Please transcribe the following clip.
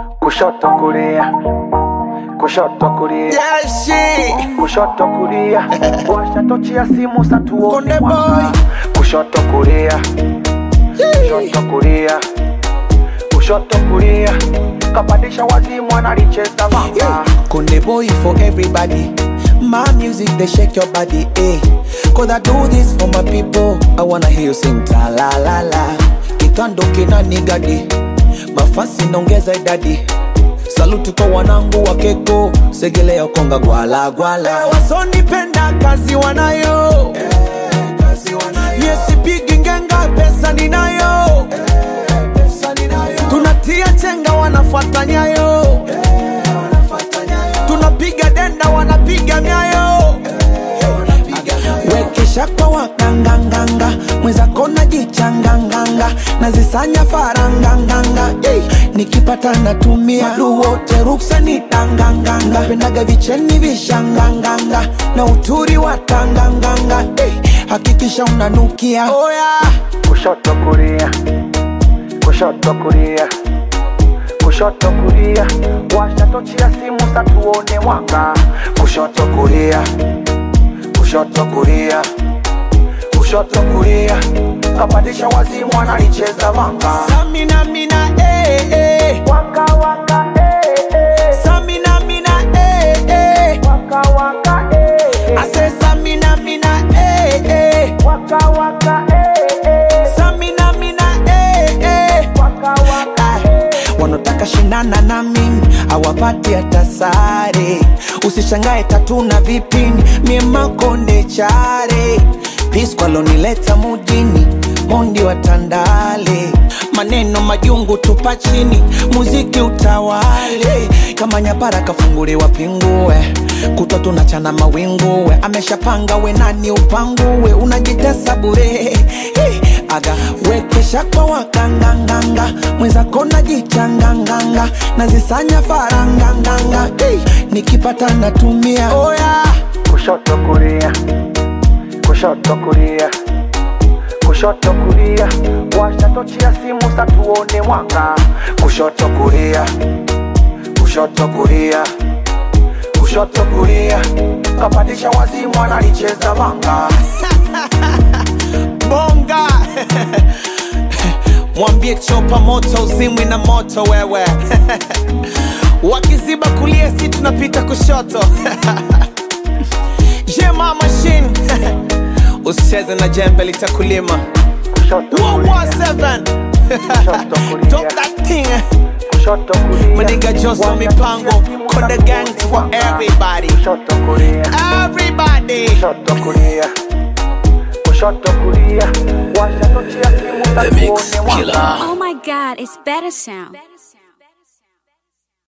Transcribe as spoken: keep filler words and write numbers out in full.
kushoto kulia, kushoto kulia, yeah shit, kushoto kulia, washa tochi ya simu satuone mwanga, kushoto kulia, kushoto kulia, kushoto kulia, kapandisha wazimu analicheza vanga. Konde Boy for everybody, my music they shake your body, eh. Cause I do this for my people, I wanna hear you sing ta la la la. Kitando kina nigadi, mafasi nongeza idadi. Saluti kwa wanangu wa keko, segele ya konga gwala gwala. Eh, wasoni penda kazi wanayo, eh, kazi wanayo. Yesi pigi ngenga pesa ninayo, eh, pesa ninayo. Tunatia chenga wanafuata nyayo, eh, wanafuata nyayo. Tunapiga denda wanapiga nyayo, eh, wanapiga nyayo. Wekesha kwa wakanganganga, mweza kona jichanganganga. Nazisanya faranganganga, hey. Nikipata natumia madu wote ruksa ni tanganganga. Pendaga vicheni vishanganganga, na uturi wa tanganganga, hey. Hakikisha unanukia, oh yeah. Kushoto kulia, kushoto kulia, kushoto kulia, washa tochi ya simu satuone mwanga. Kushoto kulia, kushoto kulia, kushoto kulia, kapandisha wazimu analicheza vanga. Samina mina eh eh, waka waka eh eh, Samina mina eh eh, waka waka eh eh, I say Samina mina eh eh, waka waka eh eh, Samina mina eh eh, waka waka eh eh. Wanotaka shinana na mimi hawapati hata sare. Usishangae tatu na vipini miema Konde chare. Peace kwa lonileta mujini, mondi wa Tandale. Maneno majungu tupa chini, muziki utawale. Kama nyapara kafunguri wapingue, kutwa tunachana mawinguwe. Ameshapanga we nani upanguwe, unajitesa bure, hey. Aga wekesha kwa wakanganganga, mweza kona jichanganganga. Nazisanya faranganganga, hey. Nikipata natumia, oh yeah. Kushoto kulia, kushoto kulia, kushoto kulia, washa tochi ya simu satuone mwanga. Kushoto kulia, kushoto kulia, kushoto kulia, kapandisha wazimu analicheza vanga. Bonga mwambie chopa moto uzimwi na moto wewe. Wakiziba kulia si tunapita kushoto. Jema machine. Usicheze na jembe litakulima. one one seven. Drop that thing. My nigga just on me pango. Konde gang for everybody. Everybody. The Mix Killer. Oh my God, it's better sound.